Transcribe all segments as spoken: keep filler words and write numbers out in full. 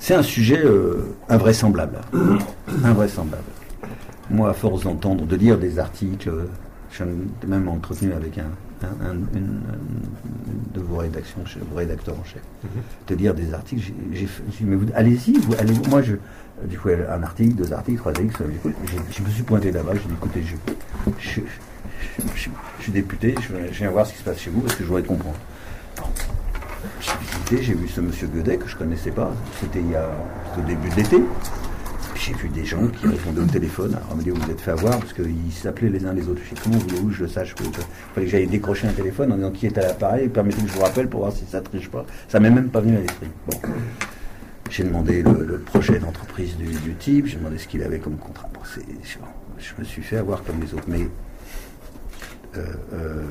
c'est un sujet euh, invraisemblable. Invraisemblable. Moi, à force d'entendre, de lire des articles, je suis même entretenu avec un, un, un, une, une de vos rédactions, vos rédacteurs en chef, mm-hmm. de lire des articles. J'ai, j'ai, j'ai dit, mais vous, allez-y, vous, allez, moi, je, du coup, un article, deux articles, trois articles, je, je me suis pointé là-bas, j'ai dit, écoutez, je, je, je, je, je suis député, je, je viens voir ce qui se passe chez vous parce que je voudrais comprendre. Bon. J'ai visité, j'ai vu ce monsieur Guedet que je ne connaissais pas, c'était il y a, au début de l'été. J'ai vu des gens qui répondaient au téléphone. Alors, on me dit, vous êtes fait avoir, parce qu'ils s'appelaient les uns les autres. Je sais comment voulez-vous que je le sache. Il fallait que j'aille décrocher un téléphone en disant qui est à l'appareil, permettez que je vous rappelle pour voir si ça ne triche pas. Ça ne m'est même pas venu à l'esprit. Bon. J'ai demandé le, le projet d'entreprise du, du type, j'ai demandé ce qu'il avait comme contrat. Bon, c'est, je, je me suis fait avoir comme les autres. Mais euh, euh,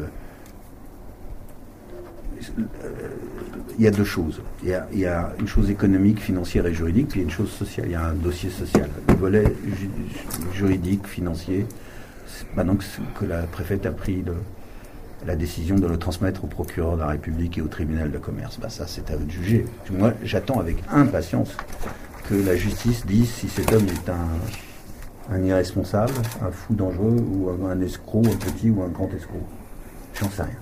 il y a deux choses. Il y a, il y a une chose économique, financière et juridique, puis il y a une chose sociale. Il y a un dossier social. Le volet ju- juridique, financier, c'est maintenant que, que la préfète a pris le, la décision de le transmettre au procureur de la République et au tribunal de commerce. Ben ça, c'est à eux de juger. Moi, j'attends avec impatience que la justice dise si cet homme est un, un irresponsable, un fou dangereux, ou un, un escroc, un petit ou un grand escroc. J'en sais rien.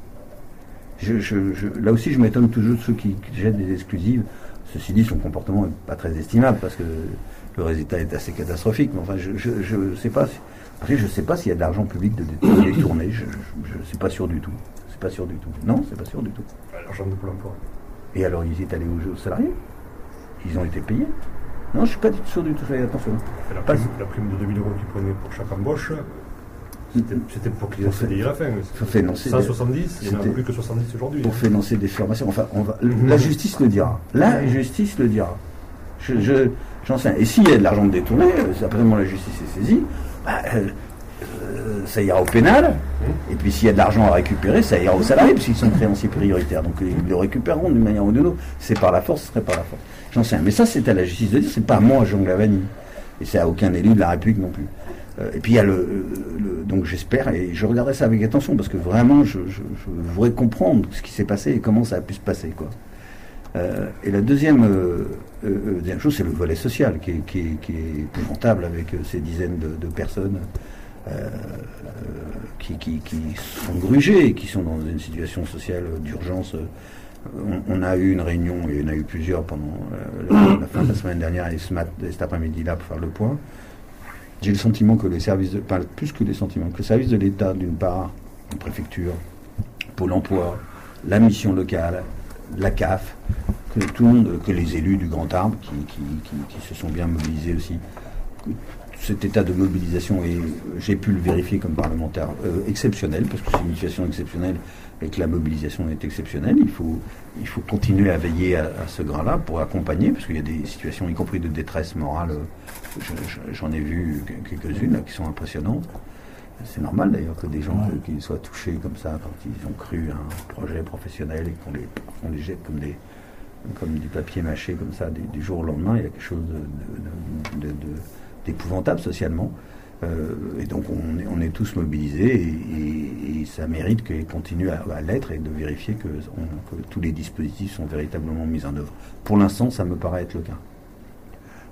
Je, je, je, là aussi, je m'étonne toujours de ceux qui, qui jettent des exclusives. Ceci dit, son comportement n'est pas très estimable parce que le résultat est assez catastrophique. Mais enfin, je ne sais pas. Si, après, je ne sais pas s'il y a de l'argent public de détourné. Je ne suis pas sûr du tout. C'est pas sûr du tout. Non, c'est pas sûr du tout. L'argent de Pôle emploi. Et alors, ils étaient allés aux salariés. Ils ont été payés. Non, je ne suis pas sûr du tout. Attention. La prime, la prime de deux mille euros qu'ils prenaient pour chaque embauche. C'était, c'était pour qu'ils aient C D I à la fin. cent soixante-dix, il n'y en a plus que soixante-dix aujourd'hui. Pour financer des formations. Enfin, on va, la justice le dira. La justice le dira. Je, je, j'en sais. Et s'il y a de l'argent détourné, après la justice est saisie, bah, euh, ça ira au pénal. Et puis s'il y a de l'argent à récupérer, ça ira aux salariés, parce qu'ils sont créanciers prioritaires. Donc ils le récupéreront d'une manière ou d'une autre. C'est par la force, ce serait par la force. J'en sais. Mais ça, c'est à la justice de dire. C'est pas à moi, Jean Glavany. Et c'est à aucun élu de la République non plus. Et puis il y a le, le, donc j'espère, et je regarderai ça avec attention parce que vraiment je, je, je voudrais comprendre ce qui s'est passé et comment ça a pu se passer, quoi. Euh, et la deuxième, euh, euh, deuxième chose, c'est le volet social qui est, qui est, qui est épouvantable avec euh, ces dizaines de, de personnes euh, qui, qui, qui sont grugées et qui sont dans une situation sociale d'urgence. On, on a eu une réunion, et il y en a eu plusieurs pendant euh, la, la fin de la semaine dernière et ce mat, cet après-midi-là pour faire le point. J'ai le sentiment que les services, de, enfin, plus que les sentiments, que les services de l'État, d'une part, la préfecture, Pôle emploi, la mission locale, la C A F, que tout le monde, que les élus du Grand Arbre, qui, qui, qui, qui se sont bien mobilisés aussi, cet état de mobilisation est, j'ai pu le vérifier comme parlementaire, euh, exceptionnel, parce que c'est une situation exceptionnelle et que la mobilisation est exceptionnelle. Il faut, il faut continuer à veiller à, à ce grain-là pour accompagner, parce qu'il y a des situations, y compris de détresse morale, je, je, j'en ai vu quelques-unes là, qui sont impressionnantes. C'est normal d'ailleurs que des gens ouais. que, qui soient touchés comme ça quand ils ont cru à un projet professionnel et qu'on les, qu'on les jette comme, des, comme du papier mâché comme ça du, du jour au lendemain. Il y a quelque chose de, de, de, de, d'épouvantable socialement. Euh, et donc on est, on est tous mobilisés et, et, et ça mérite qu'ils continuent à, à l'être et de vérifier que, on, que tous les dispositifs sont véritablement mis en œuvre. Pour l'instant, ça me paraît être le cas.